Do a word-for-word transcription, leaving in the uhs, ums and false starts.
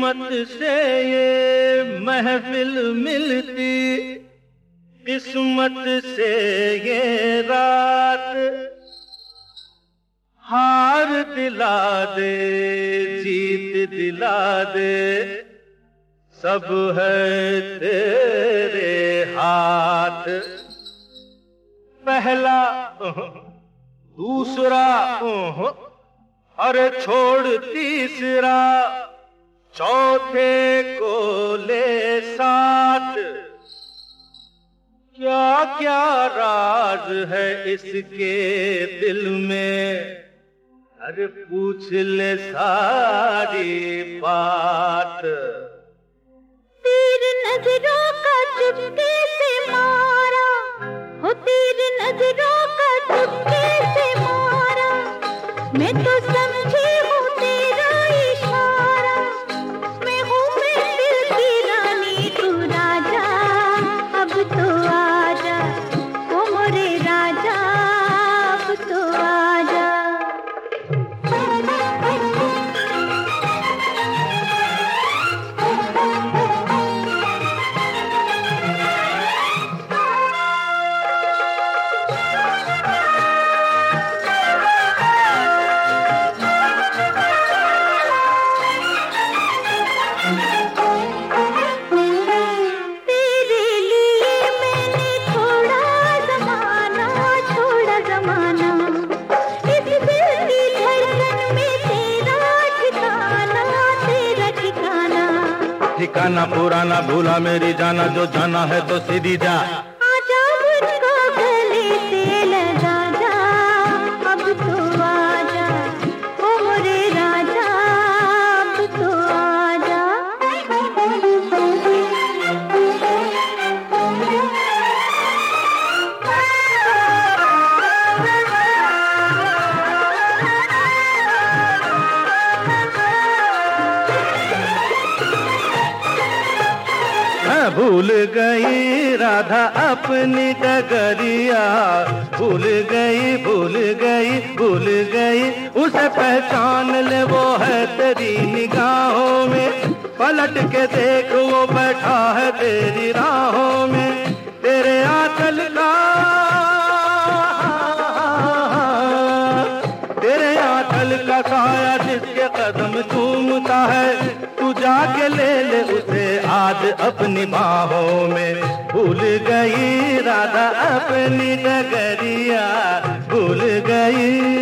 किस्मत से ये महफिल मिलती, किस्मत से ये रात, हार दिला दे जीत दिला दे, सब है तेरे हाथ। पहला दूसरा अरे छोड़ तीसरा, चौथे को ले साथ। क्या क्या राज है इसके दिल में, अरे पूछ ले सारी बात। तीर नजरों का चुपके से मारा, हो तीर नजरों का चुपके से मारा, मैं तो समझी हूँ तेरा इशारा। मैं हूँ मैं दिल की रानी तू राजा, अब तो आजा ओ मोरे राजा, अब तो आजा। ठिकाना पुराना भूला मेरी जाना, जो जाना है तो सीधी जा। आजा मुझको गले से लगा जा, अब तो आजा ओ मोरे राजा, अब तो आजा। भूल गई राधा अपनी डगरिया, भूल गई भूल गई भूल गई, उसे पहचान ले वो है तेरी निगाहों में। पलट के देख वो बैठा है तेरी राहों में, तेरे आंचल का तेरे आंचल का साया जिसके कदम चूमता है, तू जाके ले ले उसे आज अपनी बाहों में। भूल गई राधा अपनी डगरिया, भूल गई।